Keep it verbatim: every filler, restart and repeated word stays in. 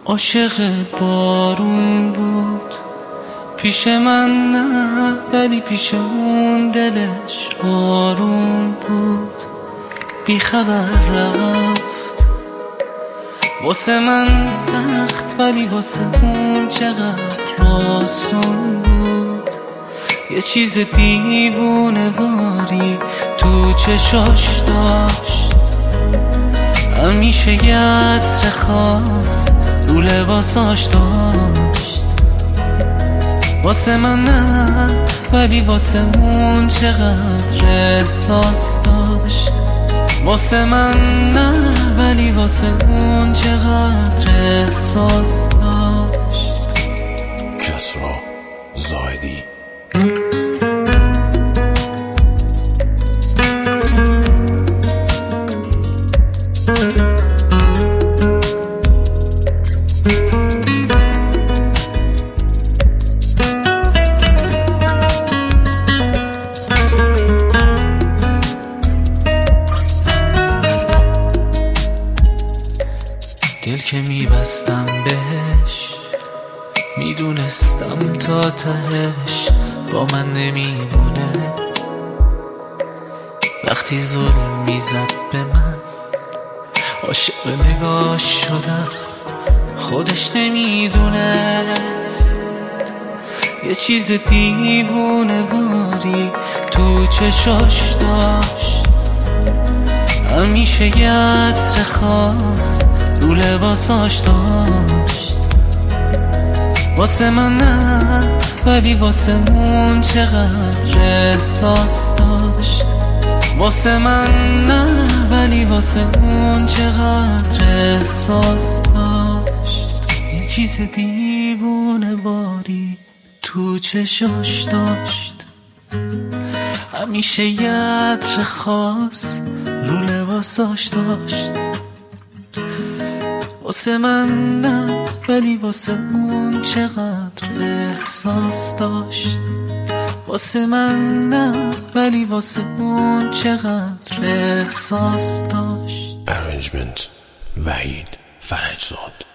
عاشق بارون بود پیش من نه، ولی پیش اون دلش آروم بود. بی خبر رفت، واسه من سخت ولی واسه اون چقدر آسون بود. یه چیز دیوونه واری تو چشاش داشت، همیشه یه عطر خاص رو لباساش داشت. واسه من نه، ولی واسه اون چقدر احساس داشت. واسه من نه، ولی واسه اون چقدر احساس داشت. کسرا زاهدی. دل که میبستم بهش، میدونستم تا تهش با من نمیمونه. وقتی ظلم میزد به من، عاشق نگاش شدم، خودش نمیدونست. یه چیز دیوونه واری تو چشاش داشت، همیشه یه عطر خاص رو لباساش داشت. واسه من نه، ولی واسه اون چقدر احساس داشت. واسه من نه، ولی واسه اون چقدر احساس داشت. یه چیز دیوونه باری تو چشاش داشت، همیشه یه عطر خاص رو لباساش داشت. واسه من نه، ولی واسه اون چقدر احساس داشت. واسه من نه، ولی واسه اون چقدر احساس داشت. ارنجمنت وحید فرجزاد.